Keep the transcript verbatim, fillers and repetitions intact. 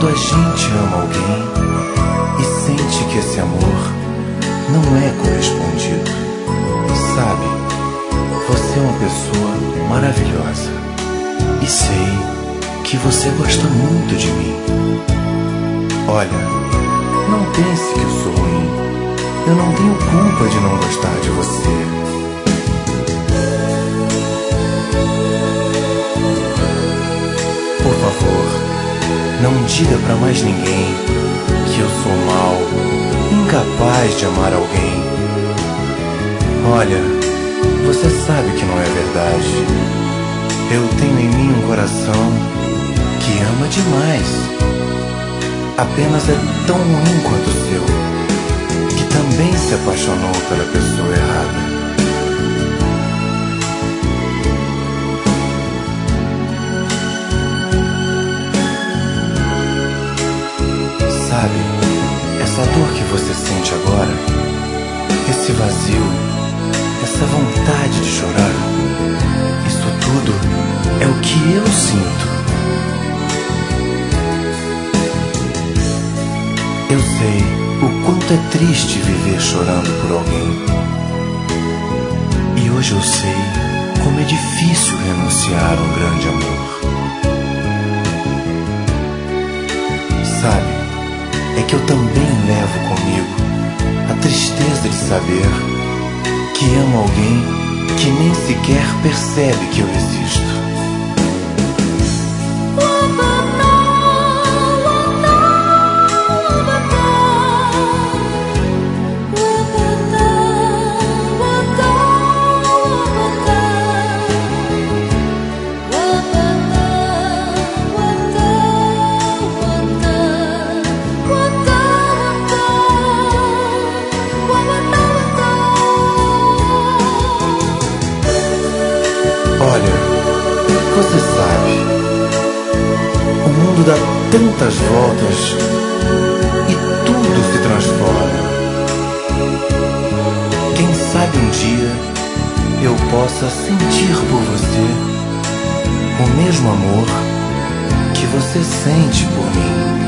Quando a gente ama alguém e sente que esse amor não é correspondido, sabe, você é uma pessoa maravilhosa e sei que você gosta muito de mim. Olha, não pense que eu sou ruim, eu não tenho culpa de não gostar de você. Por favor, não diga pra mais ninguém que eu sou mau, incapaz de amar alguém. Olha, você sabe que não é verdade. Eu tenho em mim um coração que ama demais. Apenas é tão ruim quanto o seu, que também se apaixonou pela pessoa errada. Sabe, essa dor que você sente agora, esse vazio, essa vontade de chorar, isso tudo é o que eu sinto. Eu sei o quanto é triste viver chorando por alguém. E hoje eu sei como é difícil renunciar a um grande amor. Sabe, é que eu também levo comigo a tristeza de saber que amo alguém que nem sequer percebe que eu existo. Olha, você sabe, o mundo dá tantas voltas e tudo se transforma. Quem sabe um dia eu possa sentir por você o mesmo amor que você sente por mim.